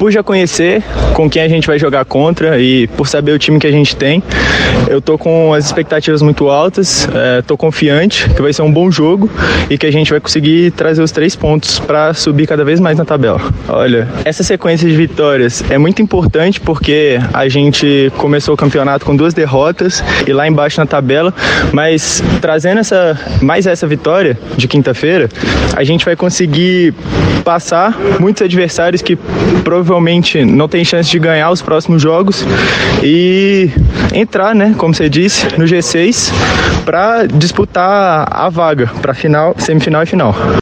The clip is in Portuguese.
por já conhecer com quem a gente vai jogar contra e por saber o time que a gente tem, eu tô com as expectativas muito altas, tô confiante que vai ser um bom jogo e que a gente vai conseguir trazer os 3 pontos para subir cada vez mais na tabela. Olha, essa sequência de vitórias é muito importante porque a gente começou o campeonato com 2 derrotas e lá embaixo na tabela, mas trazendo essa vitória de quinta-feira, a gente vai conseguir passar muitos adversários que provavelmente não tem chance de ganhar os próximos jogos e entrar, né, como você disse, no G6 para disputar a vaga para final, semifinal e final.